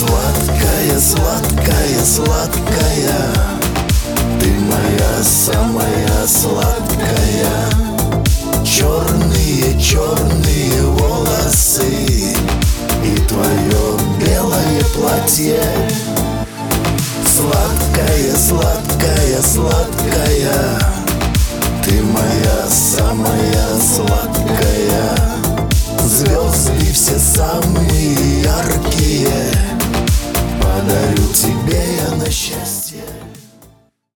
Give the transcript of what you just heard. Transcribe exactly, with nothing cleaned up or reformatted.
Сладкая, сладкая, сладкая, ты моя самая сладкая. Черные, черные волосы и твое белое платье. Сладкая, сладкая, сладкая, ты моя самая сладкая. Звезды все самые